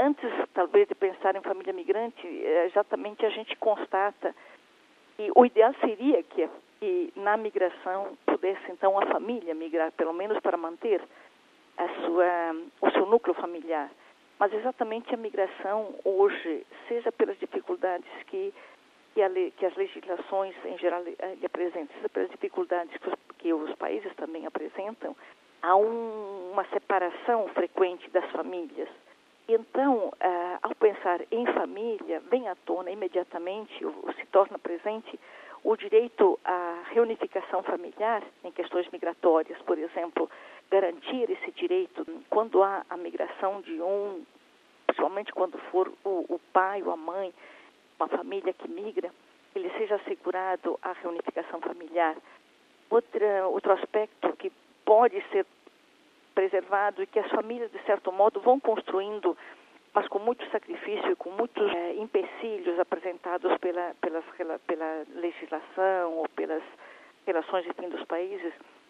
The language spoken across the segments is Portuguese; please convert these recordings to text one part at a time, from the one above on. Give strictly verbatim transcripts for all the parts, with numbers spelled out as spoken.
antes, talvez, de pensar em família migrante, exatamente a gente constata que o ideal seria que, que na migração pudesse, então, a família migrar, pelo menos para manter a sua, o seu núcleo familiar. Mas exatamente a migração hoje, seja pelas dificuldades que, que, a, que as legislações em geral lhe apresentam, seja pelas dificuldades que os, que os países também apresentam, há um, uma separação frequente das famílias. Então, ah, ao pensar em família, vem à tona imediatamente, ou, ou se torna presente, o direito à reunificação familiar em questões migratórias, por exemplo, garantir esse direito quando há a migração de um, principalmente quando for o, o pai ou a mãe, uma família que migra, ele seja assegurado a reunificação familiar. Outra, outro aspecto que pode ser preservado e que as famílias, de certo modo, vão construindo, mas com muito sacrifício e com muitos é, empecilhos apresentados pela, pelas, pela, pela legislação ou pelas relações entre os países,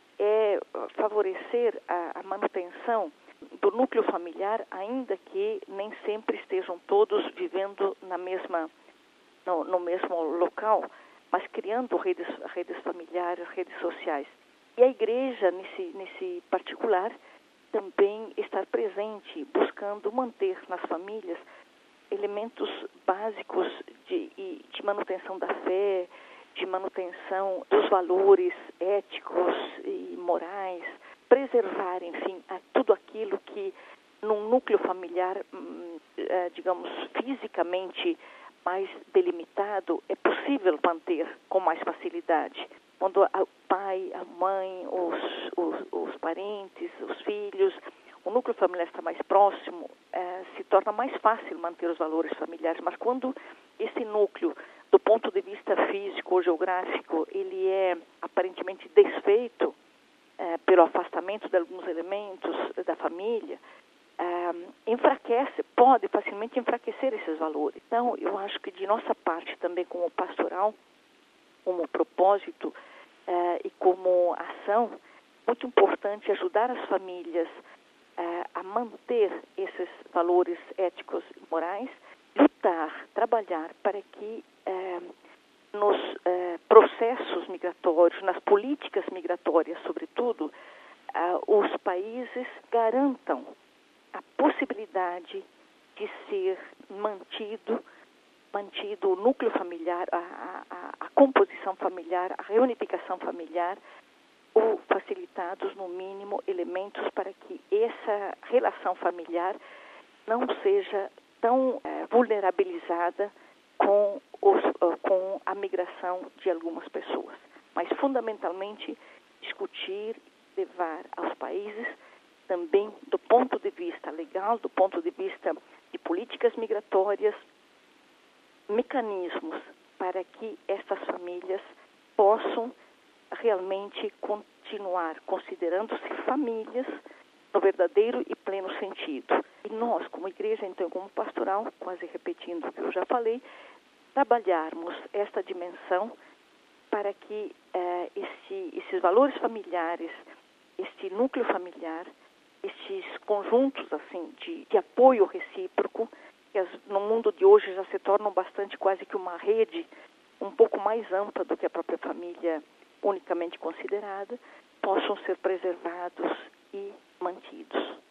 é favorecer a, a manutenção do núcleo familiar, ainda que nem sempre estejam todos vivendo na mesma, no, no mesmo local, mas criando redes, redes familiares, redes sociais. E a igreja, nesse, nesse particular, também estar presente, buscando manter nas famílias elementos básicos de, de manutenção da fé, de manutenção dos valores éticos e morais, preservar, enfim, a tudo aquilo que num núcleo familiar, digamos, fisicamente mais delimitado, é possível manter com mais facilidade. Quando o pai, a mãe, os, os, os parentes, os filhos, o núcleo familiar está mais próximo, eh, se torna mais fácil manter os valores familiares. Mas quando esse núcleo, do ponto de vista físico ou geográfico, ele é aparentemente desfeito eh, pelo afastamento de alguns elementos da família, eh, enfraquece, pode facilmente enfraquecer esses valores. Então, eu acho que de nossa parte também como pastoral, como propósito eh, e como ação, muito importante ajudar as famílias eh, a manter esses valores éticos e morais, lutar, trabalhar para que eh, nos eh, processos migratórios, nas políticas migratórias, sobretudo, eh, os países garantam a possibilidade de ser mantido mantido o núcleo familiar, a, a, a composição familiar, a reunificação familiar, ou facilitados, no mínimo, elementos para que essa relação familiar não seja tão é, vulnerabilizada com, os, com a migração de algumas pessoas. Mas, fundamentalmente, discutir, levar aos países, também do ponto de vista legal, do ponto de vista de políticas migratórias, mecanismos para que estas famílias possam realmente continuar considerando-se famílias no verdadeiro e pleno sentido. E nós, como igreja, então, como pastoral, quase repetindo o que eu já falei, trabalharmos esta dimensão para que eh, esse, esses valores familiares, este núcleo familiar, estes conjuntos assim de, de apoio recíproco, que as, no mundo de hoje já se tornam bastante quase que uma rede um pouco mais ampla do que a própria família unicamente considerada, possam ser preservados e mantidos.